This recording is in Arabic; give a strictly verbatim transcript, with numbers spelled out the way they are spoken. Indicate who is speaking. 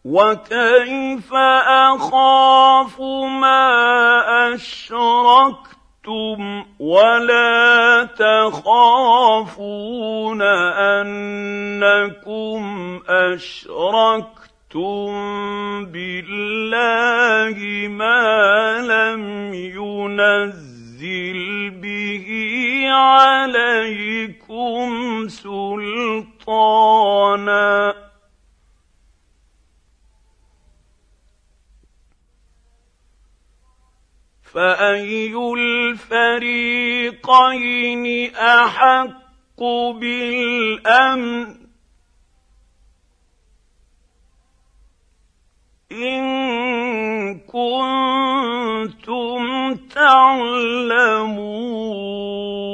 Speaker 1: وكيف أخاف ما أشركتم ولا تخافون أنكم أشركتم بالله ما لم ينزل به عليكم سلطانا فأي الفريقين أحق بالأمن إن كنتم تعلمون